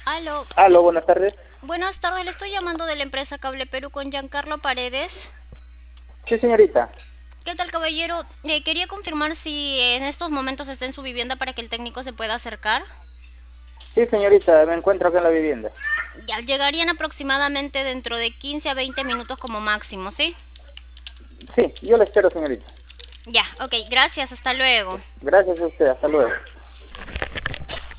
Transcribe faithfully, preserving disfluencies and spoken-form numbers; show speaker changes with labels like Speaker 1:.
Speaker 1: Aló,
Speaker 2: Aló, buenas tardes.
Speaker 1: buenas tardes, le estoy llamando de la empresa Cable Perú con Giancarlo Paredes.
Speaker 2: Sí, señorita.
Speaker 1: ¿Qué tal, caballero? Eh, quería confirmar si en estos momentos está en su vivienda para que el técnico se pueda acercar.
Speaker 2: Sí, señorita, me encuentro acá en la vivienda.
Speaker 1: Ya llegarían aproximadamente dentro de quince a veinte minutos como máximo, ¿sí?
Speaker 2: Sí, yo la espero, señorita.
Speaker 1: Ya, ok, gracias, hasta luego.
Speaker 2: Gracias a usted, hasta luego.